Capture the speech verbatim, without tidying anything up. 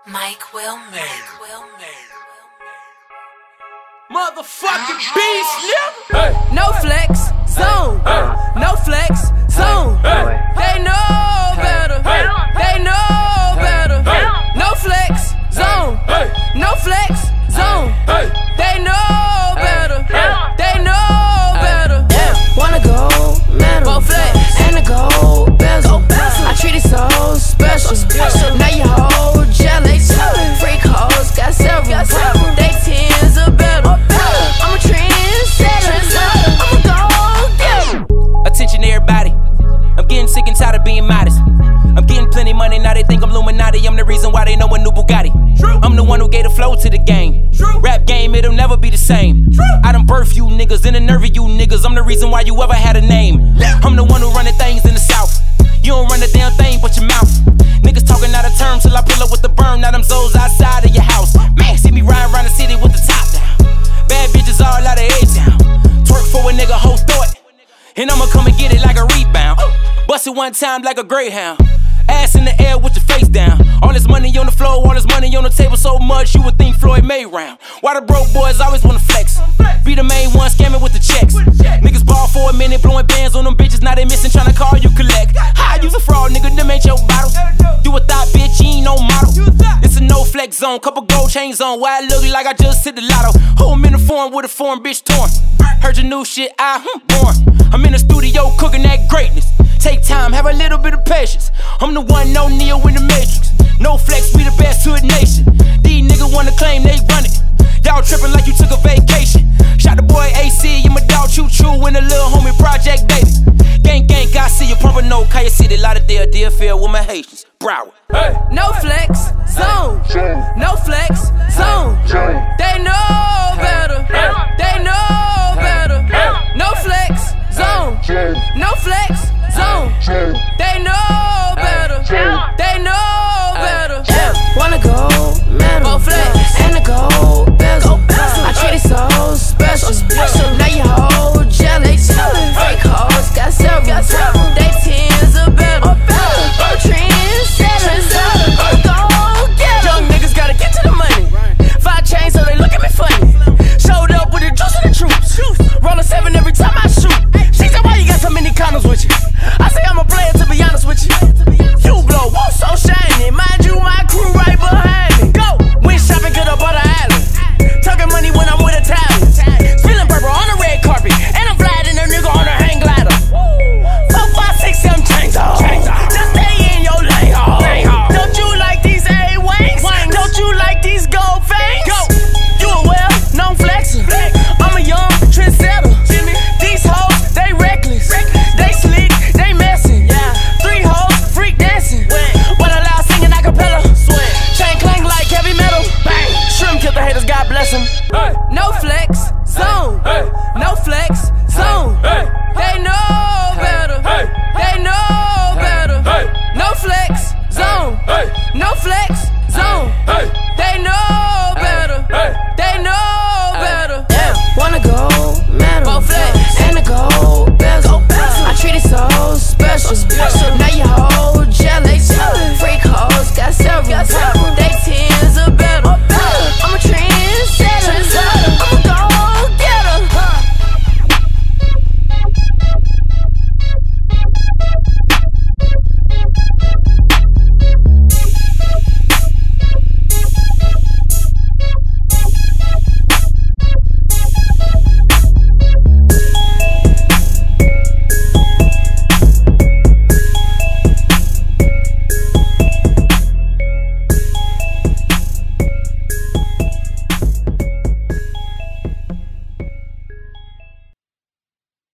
Mike Wilmer. Motherfucking beast, nigga. Hey. No flex, zone. Hey. No flex, zone. Hey. They know better. Hey. They know better. Hey. No flex, zone. Hey. No flex, zone. Hey. They know better. Hey. They know better. Yeah, wanna go medal, Go flex. and a gold bezel. I treat it so special. Now you hold jealous. Freak hoes got several. They tens are better. I'm a trendsetter. I'm a gold getter. Attention everybody, I'm getting sick and tired of being modest. I'm getting plenty money, now they think I'm Illuminati. I'm the reason why they know a new Bugatti. True. I'm the one who gave the flow to the game. True. Rap game, it'll never be the same. True. I done birth you niggas and the nerve of you niggas. I'm the reason why you ever had a name. Yeah. I'm the one who running things in the South. You don't run the damn thing but your mouth. Niggas talking out of turn till I pull up with the burn. Now them Zoes outside of your house. Man, see me riding around the city with the top down. Bad bitches all out of A-Town. Twerk for a nigga, whole thought. And I'ma come and get it like a rebound. Bust it one time like a Greyhound. Ass in the air with your face down. All this money on the floor, all this money on the table, so much you would think Floyd Mayround. Why the broke boys always wanna flex? Be the main one scamming with the checks. Niggas ball for a minute, blowing bands on them bitches. Now they missing, tryna call you collect. How I use a fraud, nigga, them ain't your bottles. You a thought, bitch, you ain't no model. It's a no flex zone, couple gold chains on. Why I look like I just hit the lotto? Who I'm in the form with a foreign bitch torn. Heard your new shit, I hmm, born. I'm in the studio cooking that greatness. Take time, have a little bit of patience. I'm the one, no Neo in the Matrix. No flex, we the best hood nation. These niggas wanna claim they run it. Y'all tripping like you took a vacation. Shot the boy A C and my dog Choo Choo in the little homie project, baby. Gang, gang, I see you pumping no Kaya City, Lauderdale, Deerfield with my Haitians. Broward. Hey. No flex, zone. No flex, zone. They know better. They know better. No flex, zone. No flex, zone.